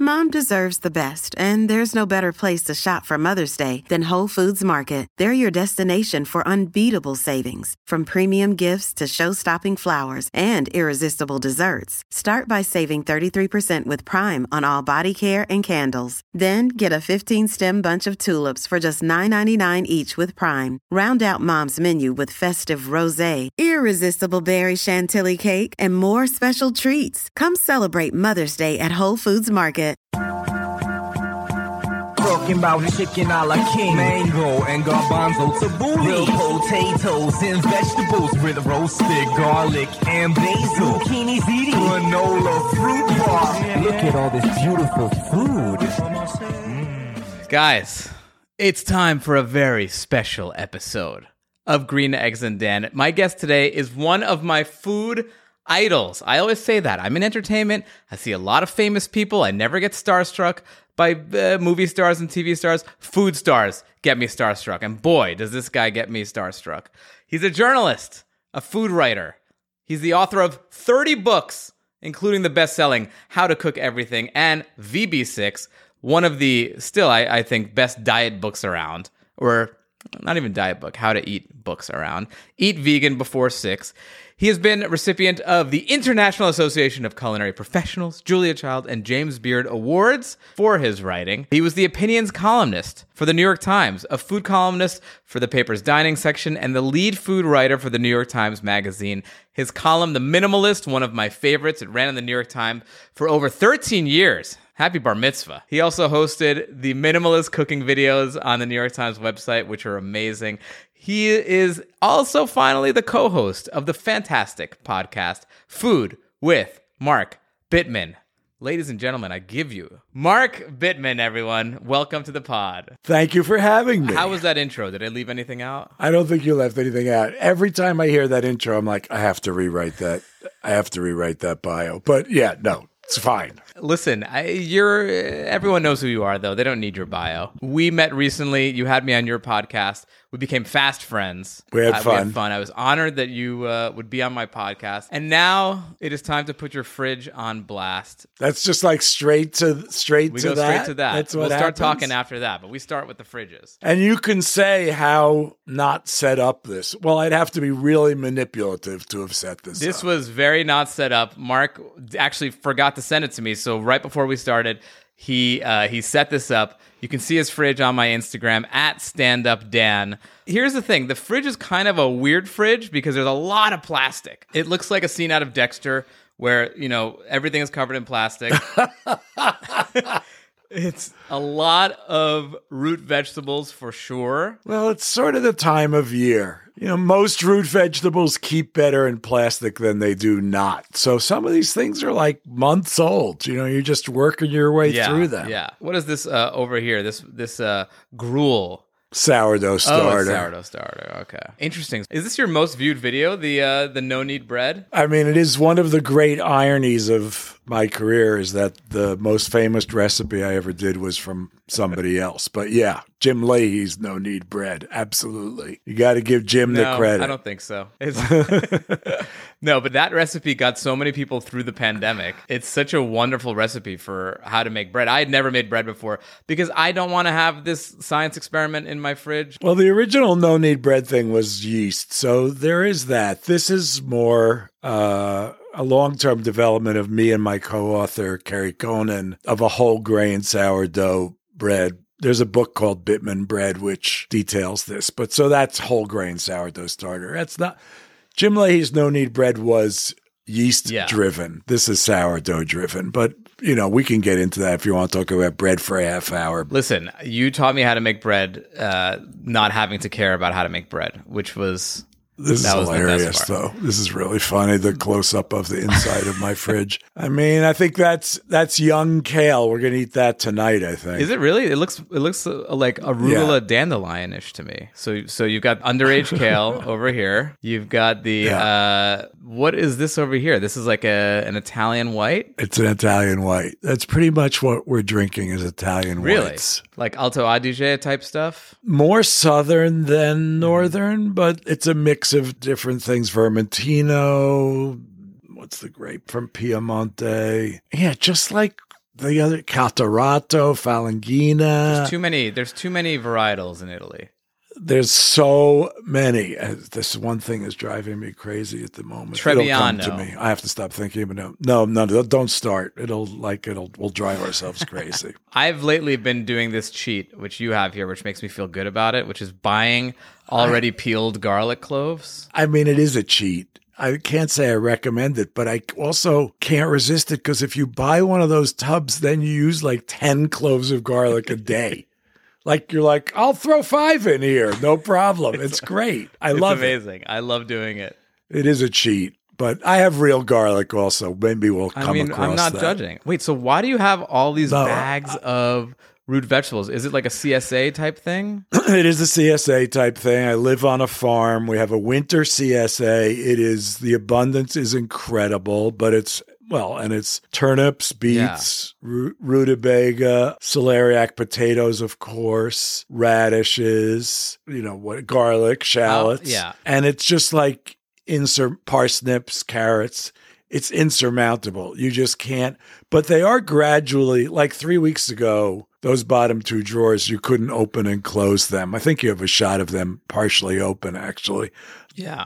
Mom deserves the best, and there's no better place to shop for Mother's Day than Whole Foods Market. They're your destination for unbeatable savings, from premium gifts to show-stopping flowers and irresistible desserts. Start by saving 33% with Prime on all body care and candles. Then get a 15-stem bunch of tulips for just $9.99 each with Prime. Round out Mom's menu with festive rosé, irresistible berry chantilly cake, and more special treats. Come celebrate Mother's Day at Whole Foods Market. Talking about chicken a la king, mango and garbanzo tabbouleh, grilled potatoes and vegetables with roasted garlic and basil, zucchini ziti, granola fruit bar. Look at all this beautiful food. Guys, it's time for a very special episode of Green Eggs and Dan. My guest today is one of my food idols. I always say that. I'm in entertainment. I see a lot of famous people. I never get starstruck by movie stars and TV stars. Food stars get me starstruck. And boy, does this guy get me starstruck. He's a journalist, a food writer. He's the author of 30 books, including the best-selling How to Cook Everything and VB6, one of the, still, I think, best diet books around. Or not even diet book, How to Eat books around. Eat Vegan Before 6. He has been a recipient of the International Association of Culinary Professionals, Julia Child, and James Beard Awards for his writing. He was the opinions columnist for the New York Times, a food columnist for the paper's dining section, and the lead food writer for the New York Times Magazine. His column, The Minimalist, one of my favorites. It ran in the New York Times for over 13 years. Happy bar mitzvah. He also hosted the Minimalist cooking videos on the New York Times website, which are amazing. He is also finally the co-host of the fantastic podcast, Food with Mark Bittman. Ladies and gentlemen, I give you Mark Bittman, everyone. Welcome to the pod. Thank you for having me. How was that intro? Did I leave anything out? I don't think you left anything out. Every time I hear that intro, I'm like, I have to rewrite that. I have to rewrite that bio. But yeah, no, it's fine. Listen, everyone knows who you are, though. They don't need your bio. We met recently. You had me on your podcast. We became fast friends. We had fun. I was honored that you would be on my podcast. And now it is time to put your fridge on blast. That's just like straight to that. Straight to that. That's what we'll start happens. talking after that, but we start with the fridges. And you can say how not set up this. Well, I'd have to be really manipulative to have set this up. This was very not set up. Mark actually forgot to send it to me, so right before we started, he set this up. You can see his fridge on my Instagram, @StandUpDan. Here's the thing. The fridge is kind of a weird fridge because there's a lot of plastic. It looks like a scene out of Dexter where, everything is covered in plastic. It's a lot of root vegetables for sure. Well, it's sort of the time of year. Most root vegetables keep better in plastic than they do not. So some of these things are like months old. You're just working your way through them. Yeah. What is this over here? This gruel. Sourdough starter. Oh, it's sourdough starter. Okay. Interesting. Is this your most viewed video, the no knead bread? I mean, it is one of the great ironies of my career is that the most famous recipe I ever did was from somebody else. But yeah, Jim Leahy's no knead bread. Absolutely. You got to give Jim the credit. I don't think so. No, but that recipe got so many people through the pandemic. It's such a wonderful recipe for how to make bread. I had never made bread before because I don't want to have this science experiment in my fridge. Well, the original no knead bread thing was yeast. So there is that. This is more a long-term development of me and my co-author, Kerry Conan, of a whole grain sourdough bread. There's a book called Bittman Bread, which details this. But so that's whole grain sourdough starter. That's not... Jim Leahy's no knead bread was yeast driven. This is sourdough driven. But, we can get into that if you want to talk about bread for a half hour. Listen, you taught me how to make bread, not having to care about how to make bread, which was... This is hilarious, though. This is really funny, the close-up of the inside of my fridge. I mean, I think that's young kale. We're going to eat that tonight, I think. Is it really? It looks like arugula dandelion-ish to me. So you've got underage kale over here. You've got the, what is this over here? This is like an Italian white? It's an Italian white. That's pretty much what we're drinking is Italian whites. Like Alto Adige type stuff? More southern than northern, but it's a mix of different things. Vermentino, what's the grape from Piemonte? Yeah, just like the other Caltarato, Falangina. There's too many varietals in Italy. There's so many. This one thing is driving me crazy at the moment. Trebbiano. It'll come to me. I have to stop thinking, but no, don't start. We'll drive ourselves crazy. I've lately been doing this cheat, which you have here, which makes me feel good about it, which is buying already peeled garlic cloves. I mean, it is a cheat. I can't say I recommend it, but I also can't resist it because if you buy one of those tubs, then you use like 10 cloves of garlic a day. Like, you're like, I'll throw 5 in here. No problem. It's great. I love it. It's amazing. I love doing it. It is a cheat. But I have real garlic also. Maybe we'll come across that. I'm not judging. Wait, so why do you have all these bags of root vegetables? Is it like a CSA type thing? It is a CSA type thing. I live on a farm. We have a winter CSA. The abundance is incredible, but it's turnips, beets, rutabaga, celeriac potatoes, of course, radishes, garlic, shallots. And it's just like parsnips, carrots. It's insurmountable. You just can't. But they are gradually, like 3 weeks ago, those bottom 2 drawers, you couldn't open and close them. I think you have a shot of them partially open, actually. Yeah.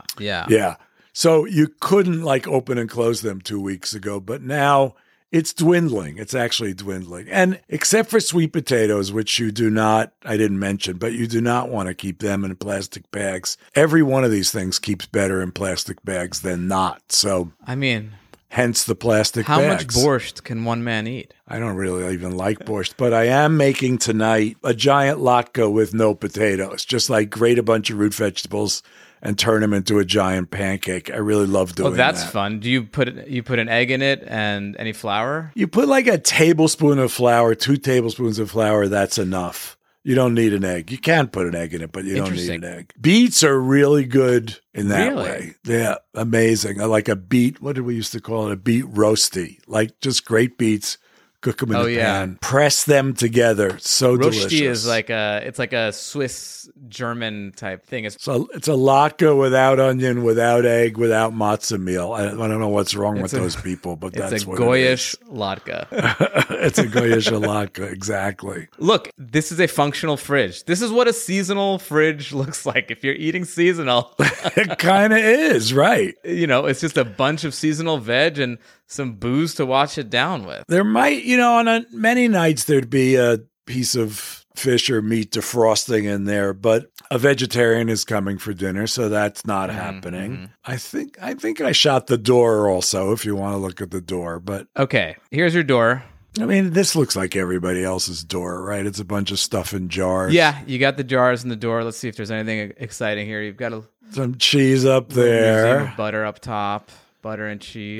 So you couldn't open and close them 2 weeks ago, but now it's dwindling. It's actually dwindling. And except for sweet potatoes, which I didn't mention, but you do not want to keep them in plastic bags. Every one of these things keeps better in plastic bags than not. So, hence the plastic bags. How much borscht can one man eat? I don't really even like borscht, but I am making tonight a giant latke with no potatoes. Just grate a bunch of root vegetables and turn them into a giant pancake. I really love doing that. Oh, that's fun. Do you put an egg in it and any flour? You put a tablespoon of flour, 2 tablespoons of flour. That's enough. You don't need an egg. You can put an egg in it, but you don't need an egg. Beets are really good in that way. Yeah, amazing. I like a beet. What did we used to call it? A beet roasty. Just great beets. Cook them in the pan. Press them together. So delicious. Rosti is it's like a Swiss German type thing. It's a latke without onion, without egg, without matzo meal. I don't know what's wrong with those people, but that's what it is. It's a Goyish latke. It's a Goyish latke, exactly. Look, this is a functional fridge. This is what a seasonal fridge looks like. If you're eating seasonal, it kind of is, right? It's just a bunch of seasonal veg and some booze to wash it down with. There might, on many nights there'd be a piece of fish or meat defrosting in there, but a vegetarian is coming for dinner, so that's not happening. I think I shot the door also, if you want to look at the door. But okay, here's your door. I mean, this looks like everybody else's door, right? It's a bunch of stuff in jars. Yeah, you got the jars in the door. Let's see if there's anything exciting here. You've got some cheese up there, butter up top. Butter and cheese.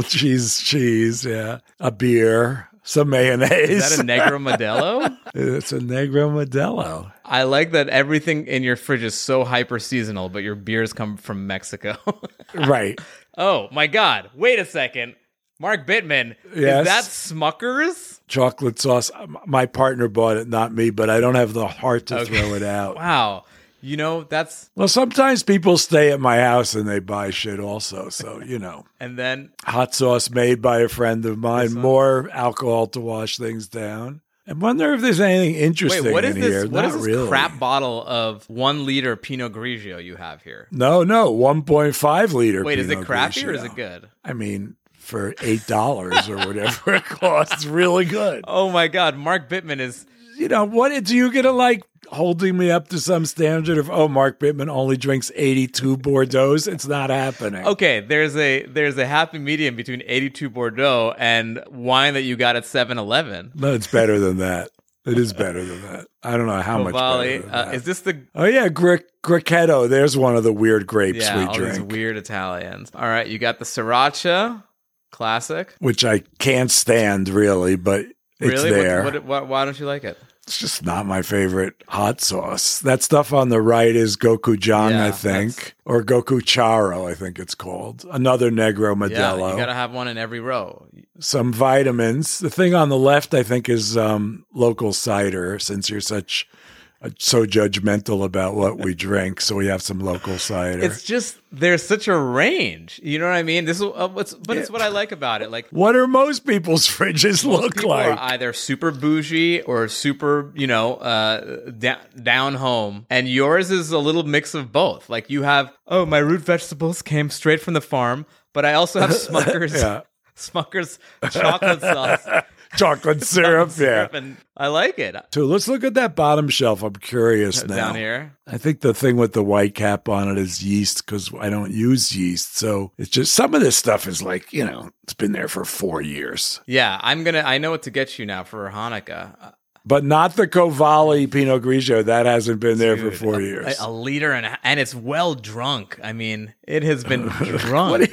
cheese, yeah. A beer, some mayonnaise. Is that a Negro Modelo? It's a Negro Modelo. I like that everything in your fridge is so hyper seasonal, but your beers come from Mexico. Right. Oh, my God. Wait a second. Mark Bittman, yes? Is that Smucker's? Chocolate sauce. My partner bought it, not me, but I don't have the heart to throw it out. Wow. That's... Well, sometimes people stay at my house and they buy shit also, so, And then... Hot sauce made by a friend of mine, more alcohol to wash things down. I wonder if there's anything interesting in here. What is this crap bottle of 1 liter Pinot Grigio you have here? No, 1.5 liter Wait, Pinot is it crappy Grigio. Or is it good? I mean... For $8 or whatever it costs, it's really good. Oh my God, Mark Bittman is... What do you get holding me up to some standard of, Mark Bittman only drinks 82 Bordeaux's? It's not happening. Okay, there's a happy medium between 82 Bordeaux and wine that you got at 7-Eleven. No, it's better than that. It is better than that. I don't know how much better than that. Is this the... Oh, yeah, Gracchetto. There's one of the weird grapes we drink. These weird Italians. All right, you got the Sriracha... Classic. Which I can't stand, really, but it's there. Why don't you like it? It's just not my favorite hot sauce. That stuff on the right is Gochujang, I think. Or Gochucharo, I think it's called. Another Negro Modelo. Yeah, you got to have one in every row. Some vitamins. The thing on the left, I think, is local cider, since you're such so judgmental about what we drink, so we have some local cider. It's just there's such a range. You know what I mean? This is it's what I like about it. Like, what are most people's fridges look people like? are either super bougie or super, down home, and yours is a little mix of both. Like you have, my root vegetables came straight from the farm, but I also have Smucker's Smucker's chocolate sauce. Chocolate syrup, and I like it. So let's look at that bottom shelf. I'm curious now. Down here? I think the thing with the white cap on it is yeast because I don't use yeast. So it's just some of this stuff is like, it's been there for 4 years. Yeah, I know what to get you now for Hanukkah. But not the Cavalli Pinot Grigio. That hasn't been there for 4 years. A liter and it's well drunk. I mean, it has been drunk.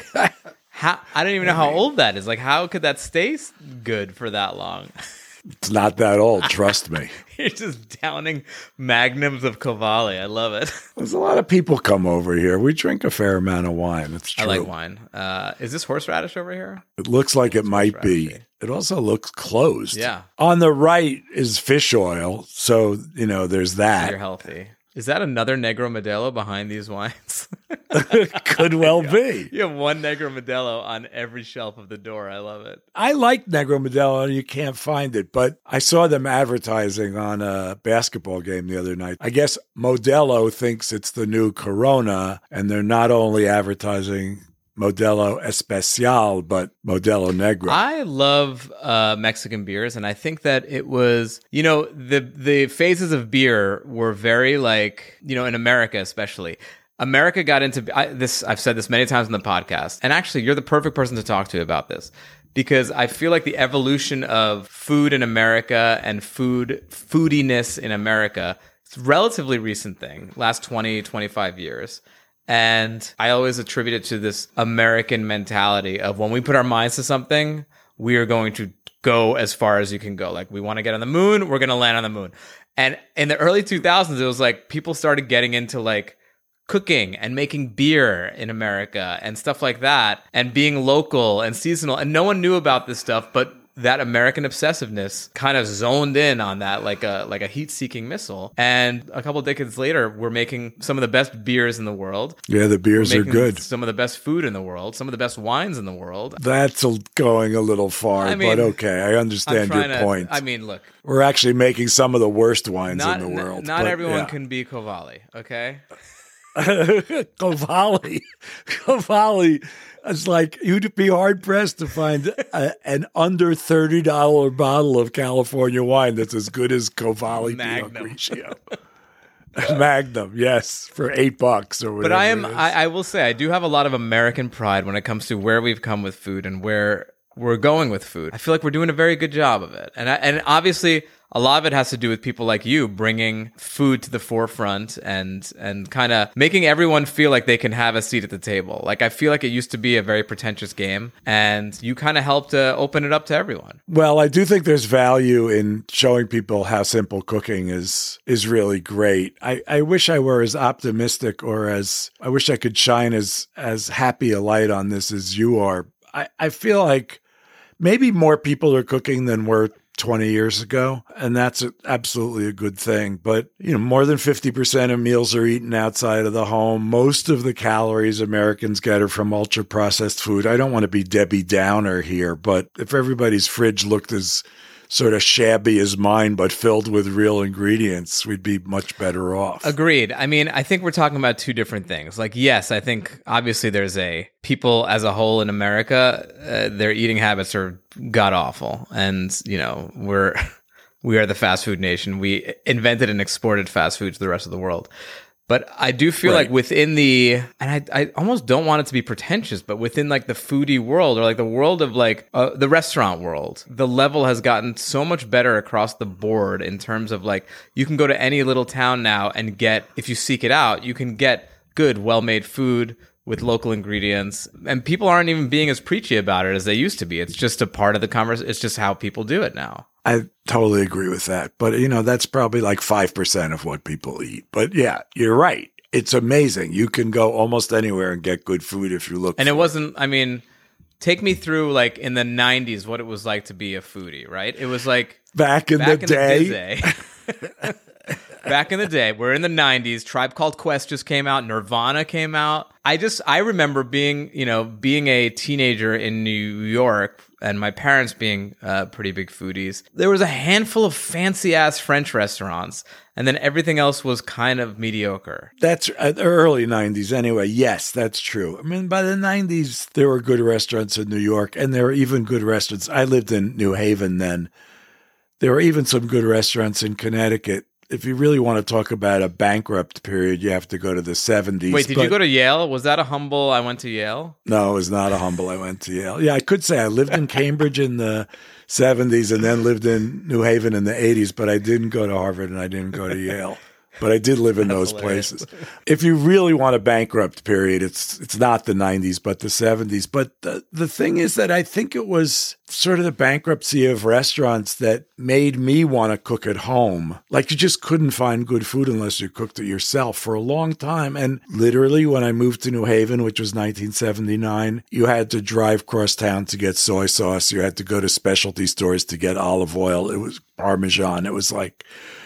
I don't even know how old that is. Like, how could that stay good for that long? It's not that old, trust me. You're just downing magnums of Cavalli. I love it. There's a lot of people come over here. We drink a fair amount of wine. It's true. I like wine. Is this horseradish over here? It looks like it might be. It also looks closed. Yeah. On the right is fish oil. So, there's that. You're healthy. Is that another Negro Modelo behind these wines? Could well be. You have one Negro Modelo on every shelf of the door. I love it. I like Negro Modelo, and you can't find it, but I saw them advertising on a basketball game the other night. I guess Modelo thinks it's the new Corona, and they're not only advertising Modelo Especial, but Modelo Negro. I love Mexican beers, and I think that it was, the phases of beer were very in America especially. America got into this. I've said this many times in the podcast, and actually, you're the perfect person to talk to about this because I feel like the evolution of food in America and foodiness in America, it's a relatively recent thing, last 20, 25 years. And I always attribute it to this American mentality of when we put our minds to something, we are going to go as far as you can go. Like, we want to get on the moon, we're going to land on the moon. And in the early 2000s, it was like people started getting into like cooking and making beer in America and stuff like that, and being local and seasonal. And no one knew about this stuff, but that American obsessiveness kind of zoned in on that like a heat-seeking missile. And a couple of decades later, we're making some of the best beers in the world. Yeah, the beers are good. Some of the best food in the world. Some of the best wines in the world. That's going a little far, but okay. I understand your point. Look. We're actually making some of the worst wines in the world. Not everyone can be Cavalli, okay? Cavalli. It's like you'd be hard pressed to find an under $30 bottle of California wine that's as good as Cavalli Pinot Grigio. Magnum, yes, for $8 or whatever. But I will say I do have a lot of American pride when it comes to where we've come with food and where we're going with food. I feel like we're doing a very good job of it, and obviously a lot of it has to do with people like you bringing food to the forefront and kind of making everyone feel like they can have a seat at the table. Like, I feel like it used to be a very pretentious game, and you kind of helped to open it up to everyone. Well, I do think there's value in showing people how simple cooking is really great. I wish I were as optimistic I wish I could shine as happy a light on this as you are. I feel like maybe more people are cooking than were 20 years ago, and that's absolutely a good thing. But, more than 50% of meals are eaten outside of the home. Most of the calories Americans get are from ultra-processed food. I don't want to be Debbie Downer here, but if everybody's fridge looked as sort of shabby as mine, but filled with real ingredients, we'd be much better off. Agreed. I think we're talking about two different things. Like, yes, I think obviously there's people as a whole in America, their eating habits are god awful. And, we are the fast food nation. We invented and exported fast food to the rest of the world. But I do feel like within I almost don't want it to be pretentious, but within like the foodie world or like the world of like the restaurant world, the level has gotten so much better across the board in terms of like, you can go to any little town now and if you seek it out, you can get good, well-made food with local ingredients. And people aren't even being as preachy about it as they used to be. It's just a part of the conversation. It's just how people do it now. I totally agree with that. But, that's probably like 5% of what people eat. But yeah, you're right. It's amazing. You can go almost anywhere and get good food if you look. And it wasn't, take me through like in the 90s, what it was like to be a foodie, right? It was like back in the day. back in the day, we're in the 90s, Tribe Called Quest just came out, Nirvana came out. I remember being a teenager in New York and my parents being pretty big foodies. There was a handful of fancy ass French restaurants, and then everything else was kind of mediocre. That's early 90s anyway. Yes, that's true. I mean, by the 90s, there were good restaurants in New York, and there were even good restaurants. I lived in New Haven then. There were even some good restaurants in Connecticut. If you really want to talk about a bankrupt period, you have to go to the 70s. Wait, did you go to Yale? Was that a humble, I went to Yale? No, it was not a humble, I went to Yale. Yeah, I could say I lived in Cambridge in the 70s and then lived in New Haven in the 80s, but I didn't go to Harvard and I didn't go to Yale. But I did live in those places. If you really want a bankrupt period, it's not the 90s, but the 70s. But the thing is that I think it was sort of the bankruptcy of restaurants that made me want to cook at home. Like you just couldn't find good food unless you cooked it yourself for a long time. And literally when I moved to New Haven, which was 1979, you had to drive across town to get soy sauce. You had to go to specialty stores to get olive oil. It was Parmesan. It was like...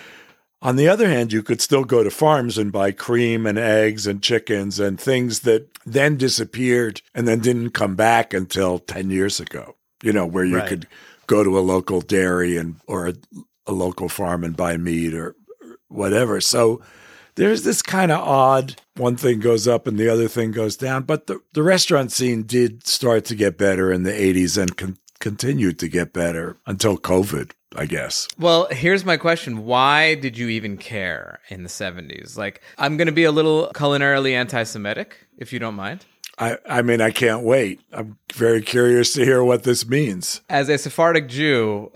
On the other hand, you could still go to farms and buy cream and eggs and chickens and things that then disappeared and then didn't come back until 10 years ago, where you could go to a local dairy or a local farm and buy meat or whatever. So there's this kind of odd, one thing goes up and the other thing goes down. But the restaurant scene did start to get better in the 80s and continued to get better until COVID, I guess. Well, here's my question. Why did you even care in the 70s? Like, I'm going to be a little culinarily anti-Semitic, if you don't mind. I mean, I can't wait. I'm very curious to hear what this means. As a Sephardic Jew,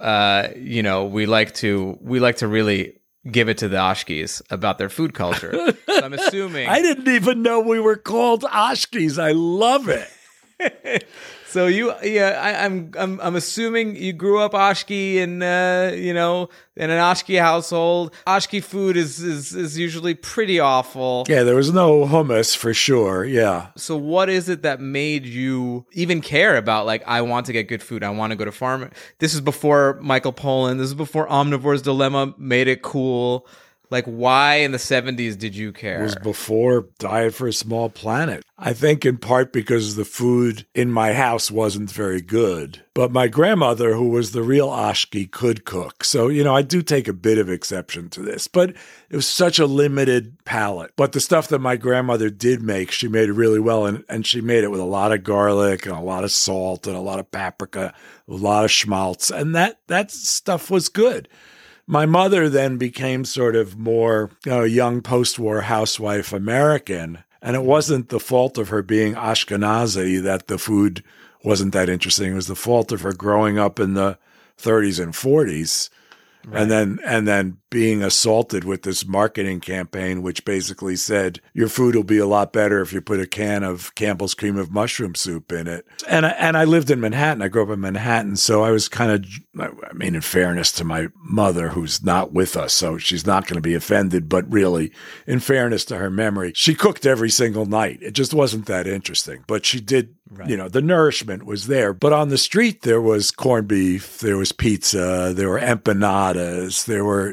we like to really give it to the Ashkes about their food culture. So I'm assuming... I didn't even know we were called Ashkes. I love it. So I'm assuming you grew up Ashke in an Ashke household. Ashke food is usually pretty awful. Yeah, there was no hummus for sure. Yeah. So what is it that made you even care about, like, I want to get good food, I want to go to farm? This is before Michael Pollan. This is before Omnivore's Dilemma made it cool. Like, why in the 70s did you care? It was before Diet for a Small Planet. I think in part because the food in my house wasn't very good. But my grandmother, who was the real Ashke, could cook. So, I do take a bit of exception to this. But it was such a limited palate. But the stuff that my grandmother did make, she made it really well. And she made it with a lot of garlic and a lot of salt and a lot of paprika, a lot of schmaltz. And that stuff was good. My mother then became sort of more young post-war housewife American, and it wasn't the fault of her being Ashkenazi that the food wasn't that interesting. It was the fault of her growing up in the 30s and 40s. Right. And then being assaulted with this marketing campaign, which basically said your food will be a lot better if you put a can of Campbell's cream of mushroom soup in it. And I lived in Manhattan. I grew up in Manhattan, so I was kind of, in fairness to my mother, who's not with us, so she's not going to be offended. But really, in fairness to her memory, she cooked every single night. It just wasn't that interesting, but she did. Right. The nourishment was there. But on the street, there was corned beef, there was pizza, there were empanadas, there were,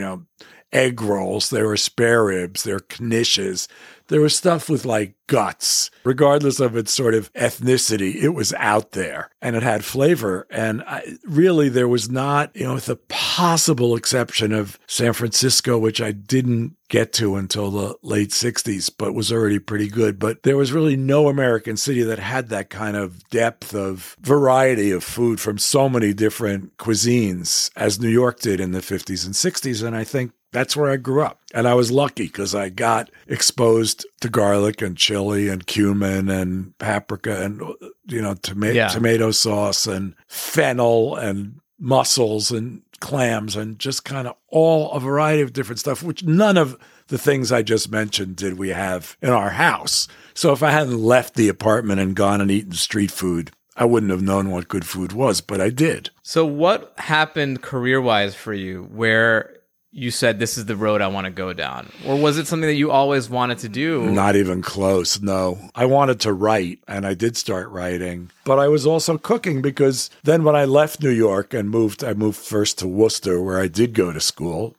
egg rolls, there were spare ribs, there were knishes. There was stuff with like guts. Regardless of its sort of ethnicity, it was out there and it had flavor. And really, there was not, with the possible exception of San Francisco, which I didn't get to until the late 60s, but was already pretty good. But there was really no American city that had that kind of depth of variety of food from so many different cuisines as New York did in the 50s and 60s. And I think that's where I grew up. And I was lucky because I got exposed to garlic and chili and cumin and paprika and, tomato sauce and fennel and mussels and clams and just kind of a variety of different stuff, which none of the things I just mentioned did we have in our house. So if I hadn't left the apartment and gone and eaten street food, I wouldn't have known what good food was, but I did. So what happened career-wise for you where you said, this is the road I want to go down? Or was it something that you always wanted to do? Not even close, no. I wanted to write, and I did start writing. But I was also cooking because then when I left New York and I moved first to Worcester, where I did go to school at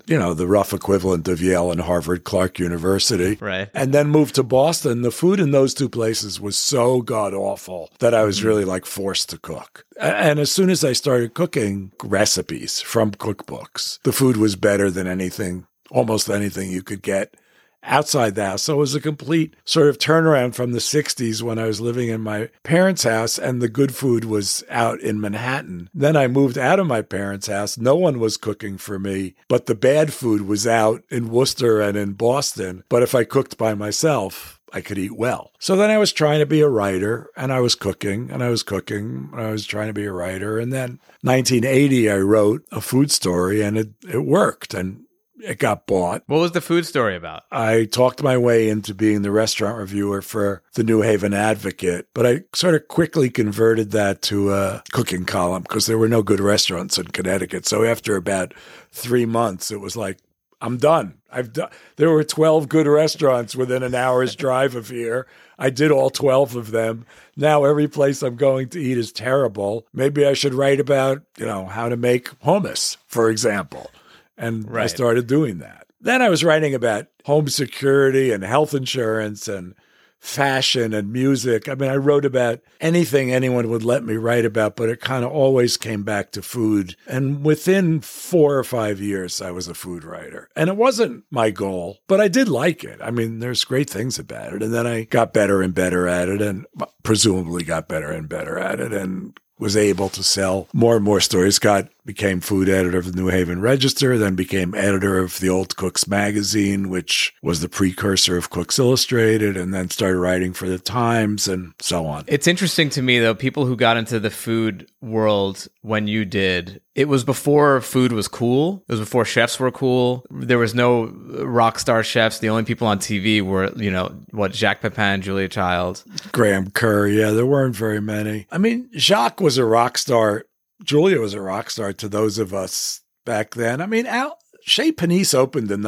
the rough equivalent of Yale and Harvard Clark University. Right. And then moved to Boston. The food in those two places was so god-awful that I was really like forced to cook. And as soon as I started cooking recipes from cookbooks, the food was better than almost anything you could get outside the house. So it was a complete sort of turnaround from the 60s when I was living in my parents' house and the good food was out in Manhattan. Then I moved out of my parents' house. No one was cooking for me, but the bad food was out in Worcester and in Boston. But if I cooked by myself, I could eat well. So then I was trying to be a writer, and I was cooking, and I was cooking, and I was trying to be a writer. And then 1980, I wrote a food story, and it worked. And it got bought. What was the food story about? I talked my way into being the restaurant reviewer for the New Haven Advocate, but I sort of quickly converted that to a cooking column because there were no good restaurants in Connecticut. So after about 3 months, it was like, I'm done. There were 12 good restaurants within an hour's drive of here. I did all 12 of them. Now every place I'm going to eat is terrible. Maybe I should write about, how to make hummus, for example. And I started doing that. Then I was writing about home security and health insurance and fashion and music. I mean, I wrote about anything anyone would let me write about, but it kind of always came back to food. And within 4 or 5 years, I was a food writer. And it wasn't my goal, but I did like it. I mean, there's great things about it. And then I got better and better at it and presumably got better and better at it and was able to sell more and more stories. Became food editor of the New Haven Register, then became editor of the Old Cooks magazine, which was the precursor of Cooks Illustrated, and then started writing for the Times and so on. It's interesting to me, though, people who got into the food world when you did, it was before food was cool. It was before chefs were cool. There was no rock star chefs. The only people on TV were, Jacques Pepin, Julia Child. Graham Kerr. Yeah, there weren't very many. I mean, Jacques was a rock star. Julia was a rock star to those of us back then. I mean, Chez Panisse opened in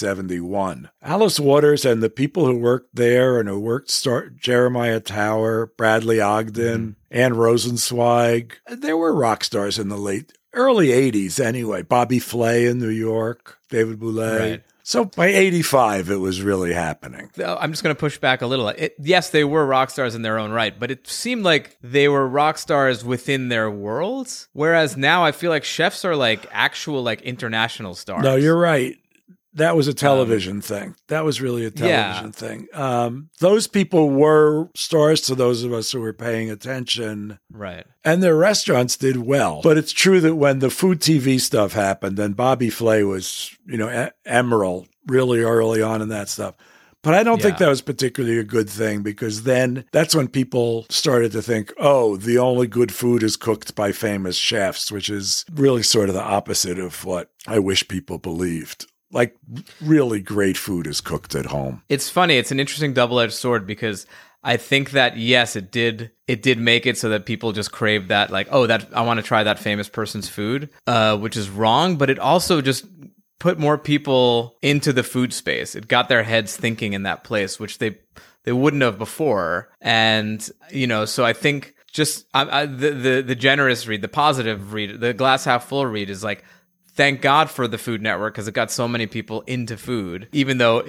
1971. Alice Waters and the people who worked there and who worked Jeremiah Tower, Bradley Ogden, Anne Rosenzweig. There were rock stars in the early 80s anyway. Bobby Flay in New York, David Boulez. Right. So by 85, it was really happening. I'm just going to push back a little. Yes, they were rock stars in their own right, but it seemed like they were rock stars within their worlds. Whereas now I feel like chefs are like actual like international stars. No, you're right. That was a television thing. That was really a television thing. Those people were stars to those of us who were paying attention. Right. And their restaurants did well. But it's true that when the food TV stuff happened, and Bobby Flay was, Emerald really early on in that stuff. But I don't think that was particularly a good thing because then that's when people started to think, oh, the only good food is cooked by famous chefs, which is really sort of the opposite of what I wish people believed. Like really great food is cooked at home. It's funny. It's an interesting double-edged sword because I think that, yes, it did make it so that people just craved that, like, oh, that I want to try that famous person's food, which is wrong. But it also just put more people into the food space. It got their heads thinking in that place, which they wouldn't have before. And, so I think just the generous read, the positive read, the glass half full read is like, thank God for the Food Network because it got so many people into food, even though,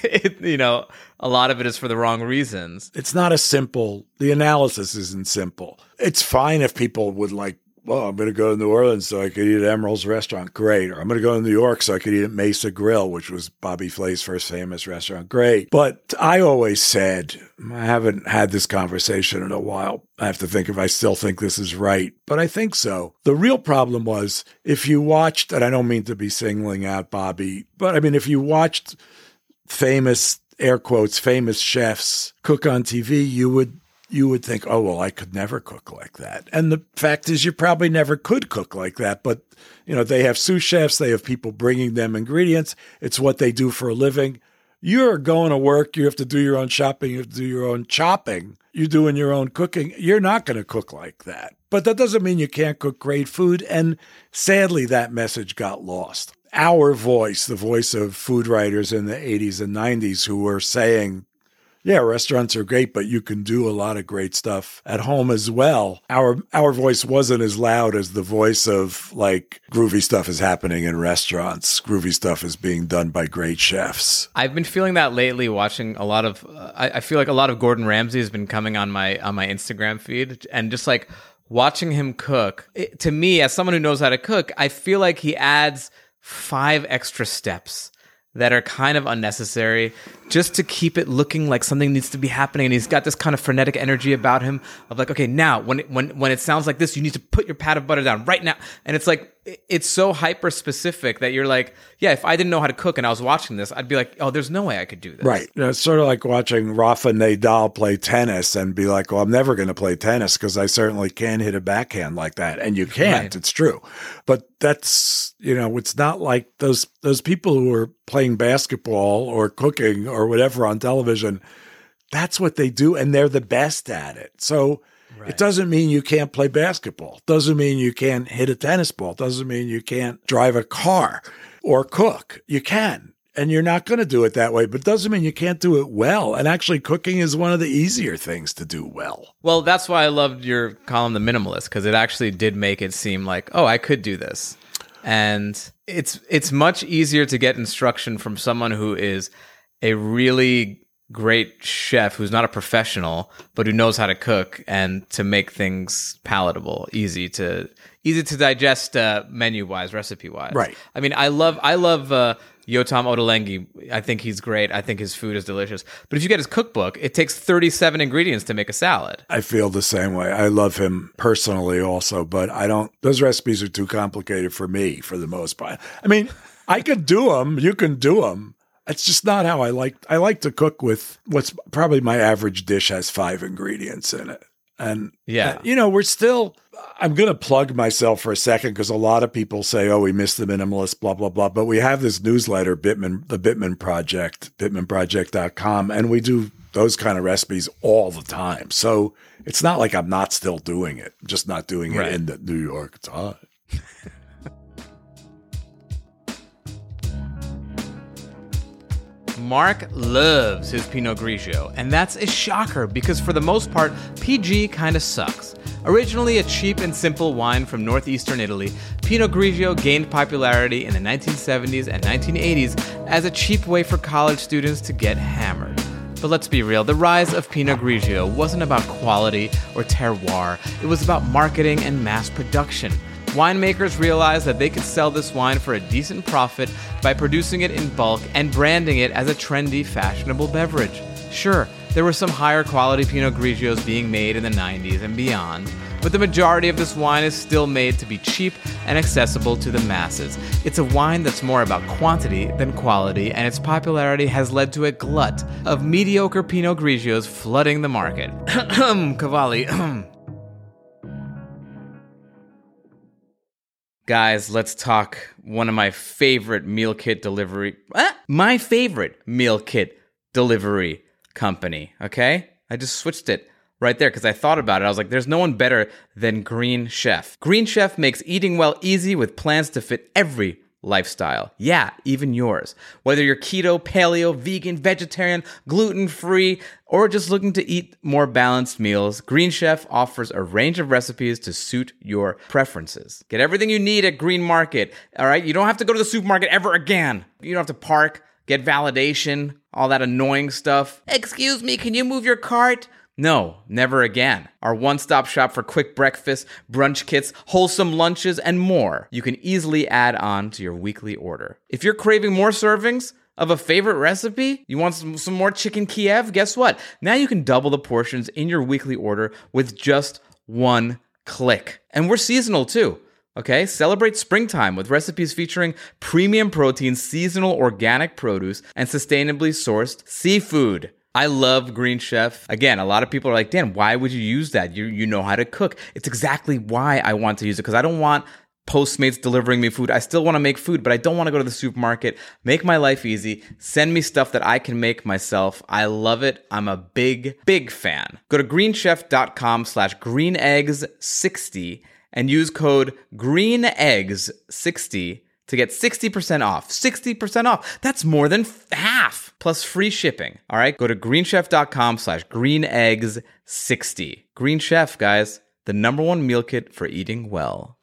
a lot of it is for the wrong reasons. It's not the analysis isn't simple. It's fine if people would like, well, I'm going to go to New Orleans so I could eat at Emerald's restaurant. Great. Or I'm going to go to New York so I could eat at Mesa Grill, which was Bobby Flay's first famous restaurant. Great. But I always said, I haven't had this conversation in a while. I have to think if I still think this is right, but I think so. The real problem was if you watched, and I don't mean to be singling out Bobby, but I mean, if you watched famous, air quotes, famous chefs cook on TV, you would think, oh, well, I could never cook like that. And the fact is you probably never could cook like that. But, they have sous chefs. They have people bringing them ingredients. It's what they do for a living. You're going to work. You have to do your own shopping. You have to do your own chopping. You're doing your own cooking. You're not going to cook like that. But that doesn't mean you can't cook great food. And sadly, that message got lost. Our voice, the voice of food writers in the 80s and 90s who were saying, Yeah, restaurants are great, but you can do a lot of great stuff at home as well. Our voice wasn't as loud as the voice of like groovy stuff is happening in restaurants. Groovy stuff is being done by great chefs. I've been feeling that lately, watching a lot of. I feel like a lot of Gordon Ramsay has been coming on my Instagram feed, and just like watching him cook. To me, as someone who knows how to cook, I feel like he adds 5 extra steps that are kind of unnecessary just to keep it looking like something needs to be happening. And he's got this kind of frenetic energy about him of like, okay, now when it sounds like this, you need to put your pat of butter down right now. And it's like, it's so hyper specific that you're like, yeah, if I didn't know how to cook and I was watching this, I'd be like, oh, there's no way I could do this. Right. It's sort of like watching Rafa Nadal play tennis and be like, well, I'm never going to play tennis because I certainly can't hit a backhand like that. And you can't. Right. It's true. But that's, it's not like those people who are playing basketball or cooking or whatever on television. That's what they do. And they're the best at it. So It doesn't mean you can't play basketball. It doesn't mean you can't hit a tennis ball. It doesn't mean you can't drive a car or cook. You can. And you're not going to do it that way, but it doesn't mean you can't do it well. And actually, cooking is one of the easier things to do well. Well, that's why I loved your column, The Minimalist, because it actually did make it seem like, oh, I could do this. And it's much easier to get instruction from someone who is a really great chef who's not a professional, but who knows how to cook and to make things palatable, easy to digest menu wise, recipe wise. Right. I mean, I love Yotam Ottolenghi. I think he's great. I think his food is delicious. But if you get his cookbook, it takes 37 ingredients to make a salad. I feel the same way. I love him personally also, but those recipes are too complicated for me for the most part. I mean, I could do them. You can do them. It's just not how I like to cook with what's probably my average dish has 5 ingredients in it. And, yeah, I'm going to plug myself for a second because a lot of people say, oh, we missed the minimalist, blah, blah, blah. But we have this newsletter, the Bittman Project, bittmanproject.com, and we do those kind of recipes all the time. So it's not like I'm not still doing it. I'm just not doing it in the New York Times. Mark loves his Pinot Grigio, and that's a shocker because for the most part, PG kind of sucks. Originally a cheap and simple wine from northeastern Italy, Pinot Grigio gained popularity in the 1970s and 1980s as a cheap way for college students to get hammered. But let's be real, the rise of Pinot Grigio wasn't about quality or terroir, it was about marketing and mass production. Winemakers realized that they could sell this wine for a decent profit by producing it in bulk and branding it as a trendy, fashionable beverage. Sure, there were some higher quality Pinot Grigios being made in the 90s and beyond, but the majority of this wine is still made to be cheap and accessible to the masses. It's a wine that's more about quantity than quality, and its popularity has led to a glut of mediocre Pinot Grigios flooding the market. Cavalli. Guys, let's talk one of my favorite meal kit delivery... My favorite meal kit delivery company, okay? I just switched it right there because I thought about it. I was like, there's no one better than Green Chef. Green Chef makes eating well easy with plans to fit every lifestyle. Yeah, even yours. Whether you're keto, paleo, vegan, vegetarian, gluten-free, or just looking to eat more balanced meals, Green Chef offers a range of recipes to suit your preferences. Get everything you need at Green Market, all right? You don't have to go to the supermarket ever again. You don't have to park, get validation, all that annoying stuff. Excuse me, can you move your cart? No, never again. Our one-stop shop for quick breakfast, brunch kits, wholesome lunches, and more you can easily add on to your weekly order. If you're craving more servings of a favorite recipe, you want some more chicken Kiev, guess what? Now you can double the portions in your weekly order with just one click. And we're seasonal too. Okay, celebrate springtime with recipes featuring premium protein, seasonal organic produce, and sustainably sourced seafood. I love Green Chef. Again, a lot of people are like, Dan, why would you use that? You know how to cook. It's exactly why I want to use it, because I don't want Postmates delivering me food. I still want to make food, but I don't want to go to the supermarket. Make my life easy. Send me stuff that I can make myself. I love it. I'm a big, big fan. Go to greenchef.com/greeneggs60 and use code GREENEGGS60 to get 60% off. 60% off. That's more than half. plus free shipping. All right, go to greenchef.com/greeneggs60. Green Chef, guys, the #1 meal kit for eating well.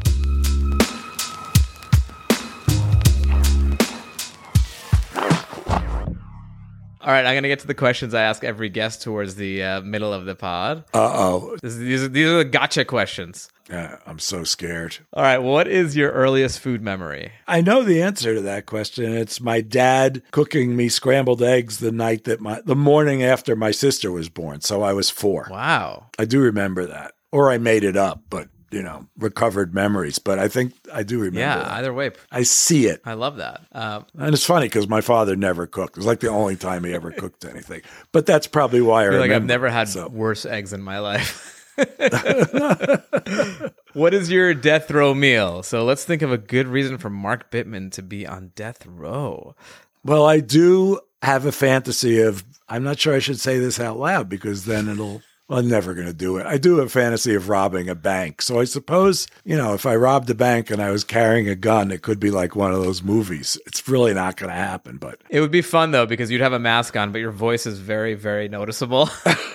All right, I'm going to get to the questions I ask every guest towards the middle of the pod. Uh-oh. These are the gotcha questions. I'm so scared. All right, what is your earliest food memory? I know the answer to that question. It's my dad cooking me scrambled eggs the morning after my sister was born. So I was 4. Wow. I do remember that. Or I made it up, but recovered memories. But I think I do remember that. Either way. I see it. I love that. And it's funny because my father never cooked. It was like the only time he ever cooked anything. But that's probably why I feel remember. Like I've never had worse eggs in my life. What is your death row meal? So let's think of a good reason for Mark Bittman to be on death row. Well, I do have a fantasy of, I'm not sure I should say this out loud because then I'm never going to do it. I do have a fantasy of robbing a bank. So I suppose, if I robbed a bank and I was carrying a gun, it could be like one of those movies. It's really not going to happen, but it would be fun though, because you'd have a mask on, but your voice is very, very noticeable.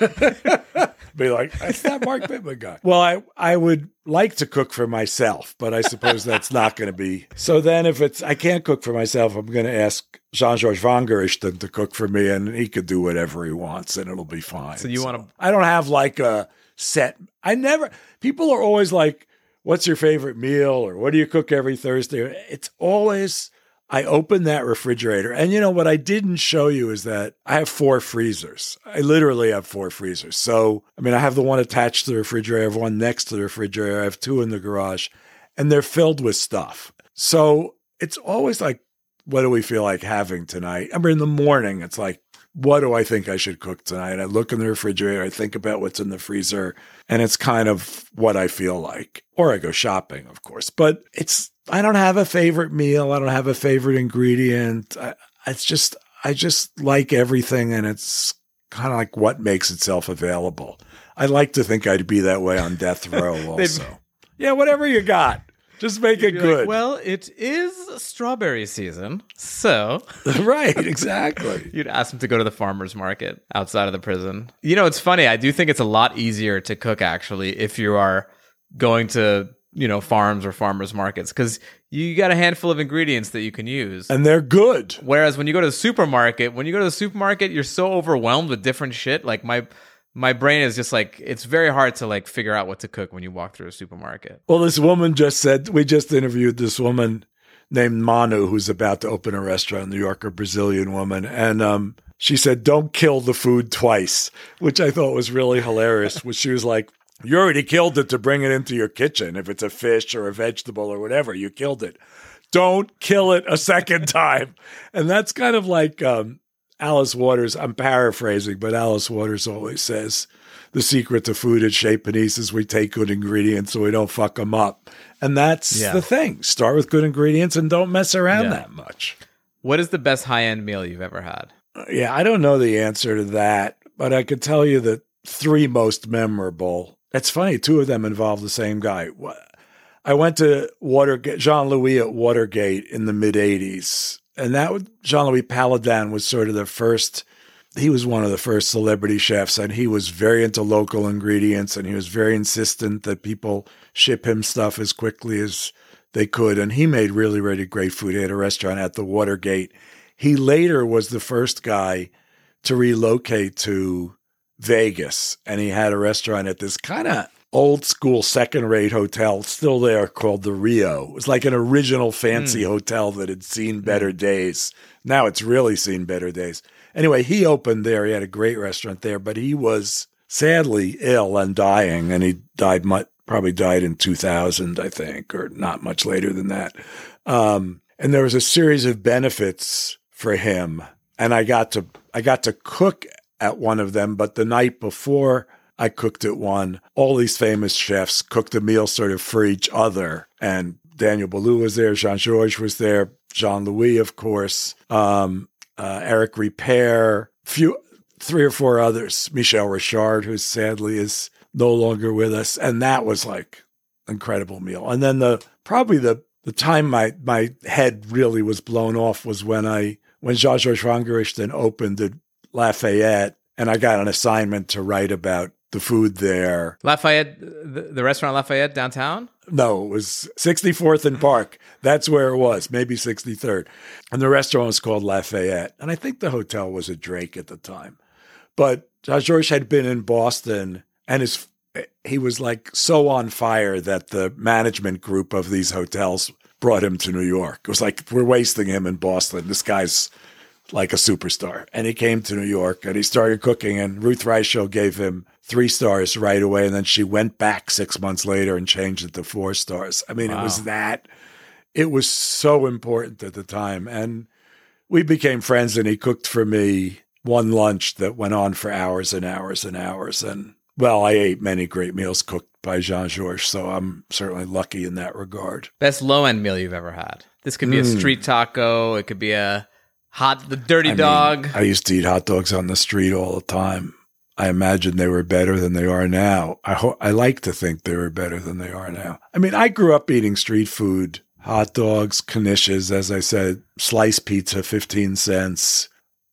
Be like, that's that Mark Bittman guy. Well, I would like to cook for myself, but I suppose that's not going to be. So then if I can't cook for myself, I'm going to ask Jean-Georges Vongerichten to cook for me, and he could do whatever he wants, and it'll be fine. So you want to... I don't have like a set... People are always like, what's your favorite meal? Or what do you cook every Thursday? It's always... I open that refrigerator, and what I didn't show you is that I have 4 freezers. I literally have 4 freezers. So, I have the one attached to the refrigerator, I have one next to the refrigerator, I have 2 in the garage, and they're filled with stuff. So it's always like, what do we feel like having tonight? In the morning, it's like, what do I think I should cook tonight? I look in the refrigerator, I think about what's in the freezer, and it's kind of what I feel like. Or I go shopping, of course. But I don't have a favorite meal. I don't have a favorite ingredient. I just like everything, and it's kind of like what makes itself available. I like to think I'd be that way on death row also. Yeah, whatever you got. Just make it good. Like, well, it is strawberry season, so... Right, exactly. You'd ask them to go to the farmer's market outside of the prison. It's funny. I do think it's a lot easier to cook, actually, if you are going to, farms or farmers markets, because you got a handful of ingredients that you can use. And they're good. Whereas when you go to the supermarket, you're so overwhelmed with different shit. Like my brain is just like, it's very hard to like figure out what to cook when you walk through a supermarket. Well, this woman we just interviewed this woman named Manu, who's about to open a restaurant in New York, a Brazilian woman. And she said, don't kill the food twice, which I thought was really hilarious, which she was like, you already killed it to bring it into your kitchen. If it's a fish or a vegetable or whatever, you killed it. Don't kill it a second time. And that's kind of like Alice Waters. I'm paraphrasing, but Alice Waters always says, the secret to food at Chez Panisse is we take good ingredients so we don't fuck them up. And that's the thing. Start with good ingredients and don't mess around that much. What is the best high-end meal you've ever had? Yeah, I don't know the answer to that, but I could tell you the 3 most memorable. It's funny, 2 of them involve the same guy. I went to Jean-Louis at Watergate in the mid-'80s, and Jean-Louis Paladin was sort of he was one of the first celebrity chefs, and he was very into local ingredients, and he was very insistent that people ship him stuff as quickly as they could, and he made really, really great food. He had a restaurant at the Watergate. He later was the first guy to relocate to Vegas, and he had a restaurant at this kind of old school second-rate hotel still there called the Rio. It was like an original fancy hotel that had seen better days. Now it's really seen better days. Anyway, he opened there. He had a great restaurant there, but he was sadly ill and dying, and he probably died in 2000, I think, or not much later than that. And there was a series of benefits for him, and I got to cook at one of them, but the night before I cooked at one, all these famous chefs cooked a meal sort of for each other. And Daniel Boulud was there, Jean-Georges was there, Jean-Louis, of course, Eric Ripert, 3 or 4 others, Michel Richard, who sadly is no longer with us. And that was like an incredible meal. And then probably the time my head really was blown off was when I when Jean-Georges Vongerichten opened at Lafayette, and I got an assignment to write about the food there. Lafayette, the restaurant Lafayette downtown? No, it was 64th and Park. That's where it was, maybe 63rd. And the restaurant was called Lafayette. And I think the hotel was a Drake at the time. But Jean-Georges had been in Boston, and he was like so on fire that the management group of these hotels brought him to New York. It was like, we're wasting him in Boston. This guy's like a superstar. And he came to New York and he started cooking, and Ruth Reichel gave him 3 stars right away. And then she went back 6 months later and changed it to 4 stars. I mean, Wow. it was so important at the time. And we became friends, and he cooked for me one lunch that went on for hours and hours and hours. And well, I ate many great meals cooked by Jean-Georges, so I'm certainly lucky in that regard. Best low-end meal you've ever had. This could be a street taco. It could be the dirty dog. I used to eat hot dogs on the street all the time. I imagine they were better than they are now. I like to think they were better than they are now. I mean, I grew up eating street food, hot dogs, knishes, as I said, sliced pizza, 15 cents,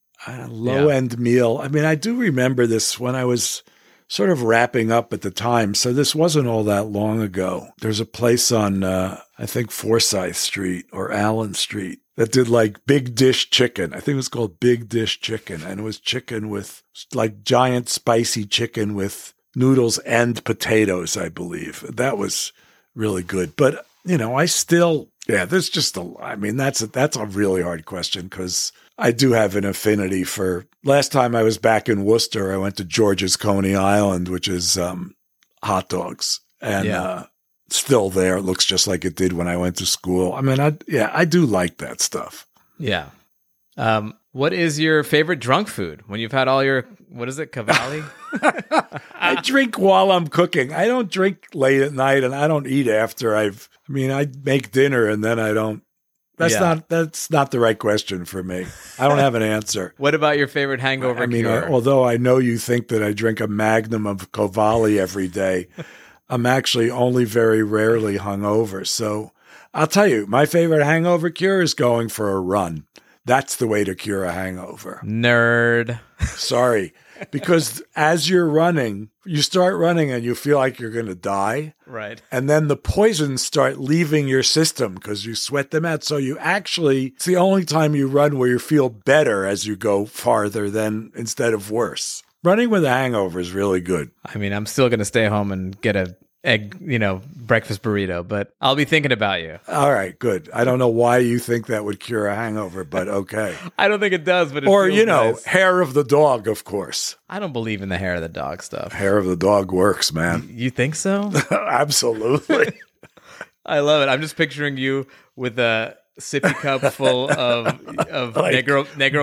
low-end meal. I mean, I do remember this when I was sort of wrapping up at the time. So this wasn't all that long ago. There's a place on, I think, Forsyth Street or Allen Street that did like big dish chicken. I think it was called Big Dish Chicken. And it was chicken with like giant spicy chicken with noodles and potatoes, I believe. That was really good. But, I still, there's just that's a really hard question because I do have an affinity for. Last time I was back in Worcester, I went to George's Coney Island, which is hot dogs, and still there. It looks just like it did when I went to school. I mean, I do like that stuff. Yeah. What is your favorite drunk food when you've had all your, what is it, Cavalli? I drink while I'm cooking. I don't drink late at night, and I don't eat after I make dinner and then I don't. That's not the right question for me. I don't have an answer. What about your favorite hangover cure? Although I know you think that I drink a magnum of Cavalli every day, I'm actually only very rarely hungover. So I'll tell you, my favorite hangover cure is going for a run. That's the way to cure a hangover. Nerd. Sorry. Because as you're running, you start running and you feel like you're going to die. Right. And then the poisons start leaving your system because you sweat them out. So it's the only time you run where you feel better as you go farther instead of worse. Running with a hangover is really good. I mean, I'm still going to stay home and get a egg, breakfast burrito, but I'll be thinking about you. All right, good. I don't know why you think that would cure a hangover, but okay. I don't think it does, but nice. Hair of the dog, of course. I don't believe in the hair of the dog stuff. Hair of the dog works, man. You think so? Absolutely. I love it. I'm just picturing you with a sippy cup full of like Negro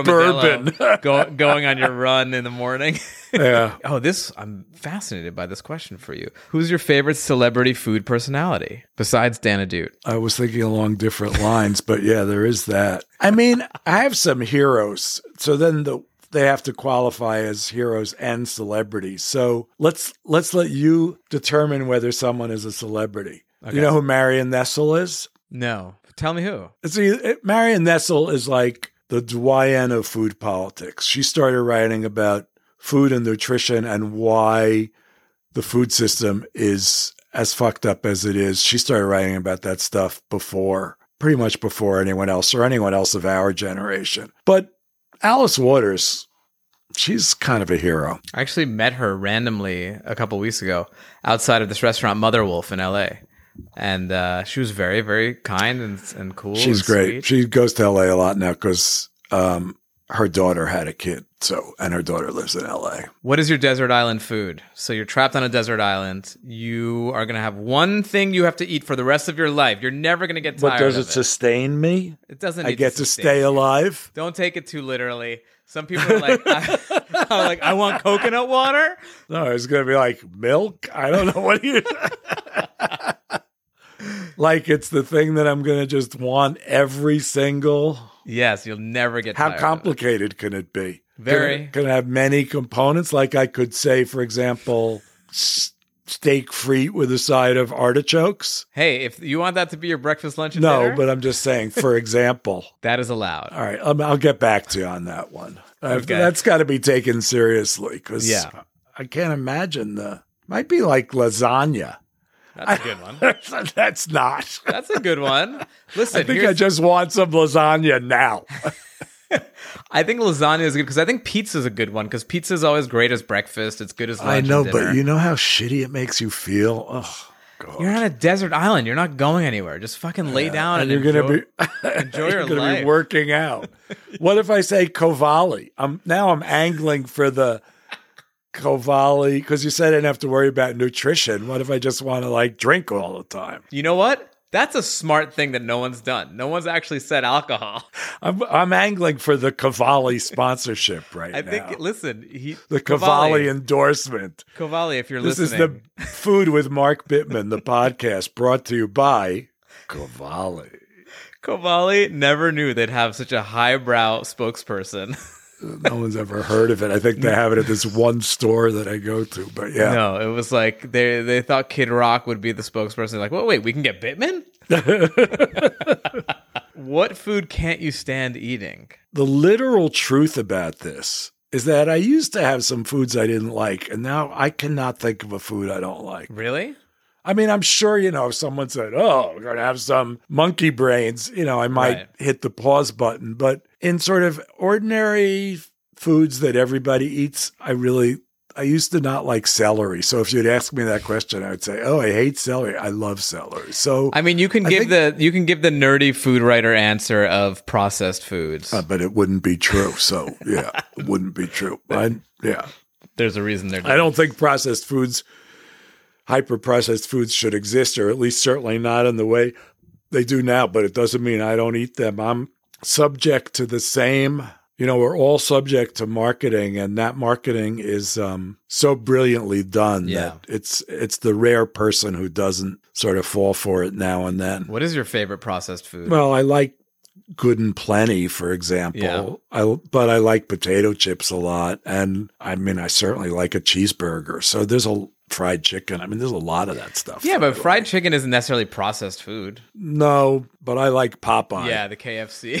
Modelo going on your run in the morning. Yeah. I'm fascinated by this question for you. Who's your favorite celebrity food personality besides Dana Dude? I was thinking along different lines, but yeah, there is that. I mean, I have some heroes. So then they have to qualify as heroes and celebrities. So let's let you determine whether someone is a celebrity. Okay. You know who Marion Nestle is? No. Tell me who. Marion Nestle is like the doyen of food politics. She started writing about food and nutrition and why the food system is as fucked up as it is. She started writing about that stuff pretty much before anyone else or anyone else of our generation. But Alice Waters, she's kind of a hero. I actually met her randomly a couple weeks ago outside of this restaurant, Mother Wolf in LA. And she was very, very kind and cool. She's great. Sweet. She goes to LA a lot now because her daughter had a kid. And her daughter lives in LA. What is your desert island food? So you're trapped on a desert island. You are going to have one thing you have to eat for the rest of your life. You're never going to get tired of it. But does it sustain me? It doesn't. I get to stay alive? Don't take it too literally. Some people are like, I want coconut water. No, it's going to be like milk. I don't know what you. Like it's the thing that I'm going to just want every single. Yes, you'll never get tired. How complicated can it be? Very. Can it have many components? Like I could say, for example, steak frite with a side of artichokes. Hey, if you want that to be your breakfast, lunch, and No, dinner, but I'm just saying, for example. that is allowed. All right, I'll get back to you on that one. Okay. That's got to be taken seriously because I can't imagine might be like lasagna. That's a good one. That's not. That's a good one. Listen, I think I just want some lasagna now. I think lasagna is good because I think pizza is a good one because pizza is always great as breakfast. It's good as lunch. I know, and dinner. but you know how shitty it makes you feel? Oh, God. You're on a desert island. You're not going anywhere. Just fucking lay down and you're enjoy, enjoy your you're gonna life. be working out. What if I say Cavalli? I'm angling for the Cavalli because you said I didn't have to worry about nutrition. What if I just want to like drink all the time? You know what? That's a smart thing that no one's done. No one's actually said alcohol. I'm angling for the Cavalli sponsorship right now. I think, listen, the Cavalli endorsement. Cavalli, if you're This listening. is the Food with Mark Bittman, the podcast brought to you by Cavalli. Cavalli never knew they'd have such a highbrow spokesperson. No one's ever heard of it. I think they have it at this one store that I go to, but yeah. No, it was like they thought Kid Rock would be the spokesperson. Like, well, wait, we can get Bittman? What food can't you stand eating? The literal truth about this is that I used to have some foods I didn't like, and now I cannot think of a food I don't like. Really? I mean, I'm sure, if someone said, oh, we're going to have some monkey brains, I might hit the pause button. But in sort of ordinary foods that everybody eats, I used to not like celery. So if you'd ask me that question, I would say, oh, I hate celery. I love celery. So I mean, you can give the nerdy food writer answer of processed foods. But it wouldn't be true. So yeah, it wouldn't be true. There's a reason they're doing I don't think hyper-processed foods should exist, or at least certainly not in the way they do now, but it doesn't mean I don't eat them. I'm subject to the same, we're all subject to marketing, and that marketing is so brilliantly done that it's the rare person who doesn't sort of fall for it now and then. What is your favorite processed food? Well, I like Good and Plenty, for example. Yeah. But I like potato chips a lot, and I mean, I certainly like a cheeseburger. So there's fried chicken. I mean, there's a lot of that stuff. Yeah, but fried chicken isn't necessarily processed food. No, but I like Popeye. Yeah, the KFC.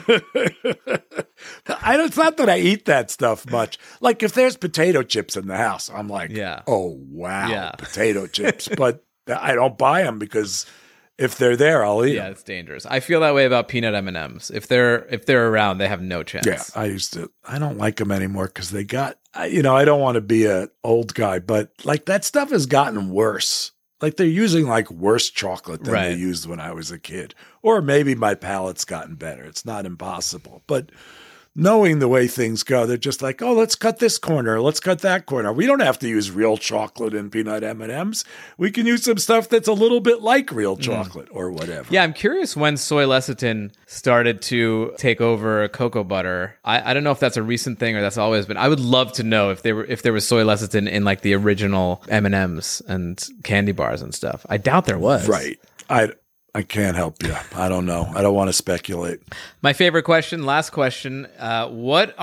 It's not that I eat that stuff much. Like if there's potato chips in the house, I'm like, oh, wow, potato chips. But I don't buy them because if they're there, I'll eat them. Yeah, it's dangerous. I feel that way about peanut M&Ms. If they're around, they have no chance. Yeah, I don't like them anymore because they got, I don't want to be an old guy, but like that stuff has gotten worse. Like they're using like worse chocolate than they used when I was a kid. Or maybe my palate's gotten better. It's not impossible. But knowing the way things go, they're just like, oh, let's cut this corner. Let's cut that corner. We don't have to use real chocolate in peanut M&Ms. We can use some stuff that's a little bit like real chocolate or whatever. Yeah, I'm curious when soy lecithin started to take over cocoa butter. I don't know if that's a recent thing or that's always been. I would love to know if there was soy lecithin in like the original M&Ms and candy bars and stuff. I doubt there was. Right. I can't help you. I don't know. I don't want to speculate. My favorite question, last question. What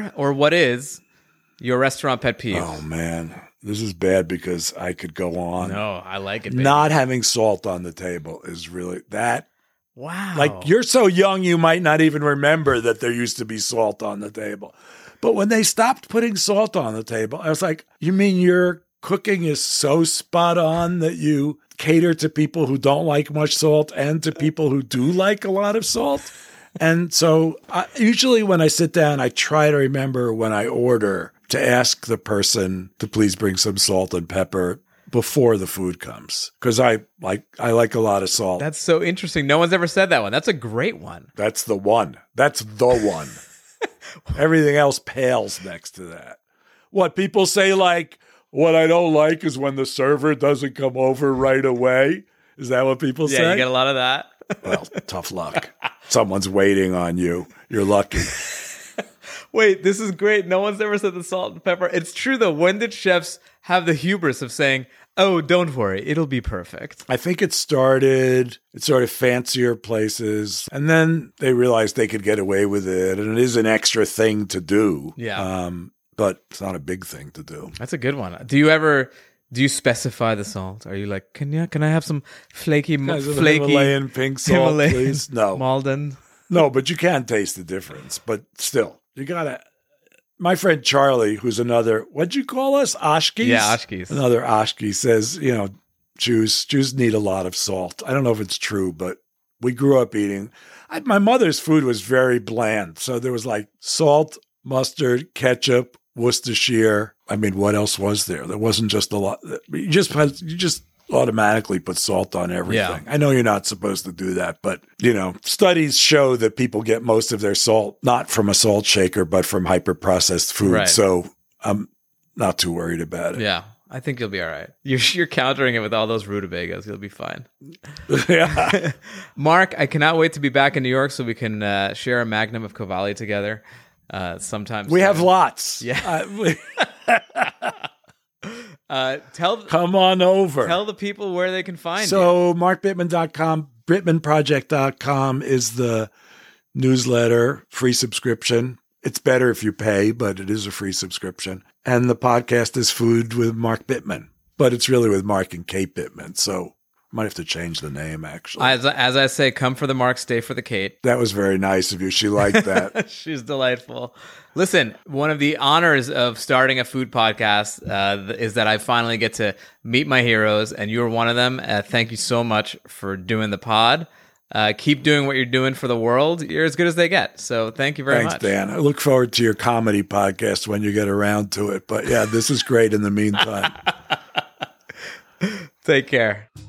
is your restaurant pet peeve? Oh, man. This is bad because I could go on. No, I like it, baby. Not having salt on the table is really that. Wow. Like you're so young, you might not even remember that there used to be salt on the table. But when they stopped putting salt on the table, I was like, you mean your cooking is so spot on that you cater to people who don't like much salt and to people who do like a lot of salt? And so usually when I sit down, I try to remember when I order to ask the person to please bring some salt and pepper before the food comes. Because I like a lot of salt. That's so interesting. No one's ever said that one. That's a great one. That's the one. That's the one. Everything else pales next to that. What people say, like, what I don't like is when the server doesn't come over right away. Is that what people say? Yeah, you get a lot of that. Well, tough luck. Someone's waiting on you. You're lucky. Wait, this is great. No one's ever said the salt and pepper. It's true, though. When did chefs have the hubris of saying, oh, don't worry, it'll be perfect? I think it started at sort of fancier places, and then they realized they could get away with it, and it is an extra thing to do. Yeah. But it's not a big thing to do. That's a good one. Do you ever Do you specify the salt? Are you like, can I have some flaky Himalayan pink salt, Himalayan please? No. Malden? No, but you can taste the difference. But still, you gotta. My friend Charlie, who's another, what'd you call us? Oshkis? Yeah, Oshkis. Another Oshki says, Jews need a lot of salt. I don't know if it's true, but we grew up eating. My mother's food was very bland. So there was like salt, mustard, ketchup, Worcestershire. I mean, what else was there? There wasn't just a lot. You just automatically put salt on everything. Yeah. I know you're not supposed to do that, but studies show that people get most of their salt not from a salt shaker, but from hyper-processed food. Right. So I'm not too worried about it. Yeah, I think you'll be all right. You're countering it with all those rutabagas. You'll be fine. Yeah. Mark, I cannot wait to be back in New York so we can share a magnum of Cavalli together. Sometimes We have lots. Yeah. Come on over. Tell the people where they can find you. So markbittman.com, BittmanProject.com is the newsletter, free subscription. It's better if you pay, but it is a free subscription. And the podcast is Food with Mark Bittman, but it's really with Mark and Kate Bittman. So I might have to change the name, actually. As I say, come for the Mark, stay for the Kate. That was very nice of you. She liked that. She's delightful. Listen, one of the honors of starting a food podcast is that I finally get to meet my heroes, and you're one of them. Thank you so much for doing the pod. Keep doing what you're doing for the world. You're as good as they get. So thank you very much. Thanks, Dan. I look forward to your comedy podcast when you get around to it. But yeah, this is great in the meantime. Take care.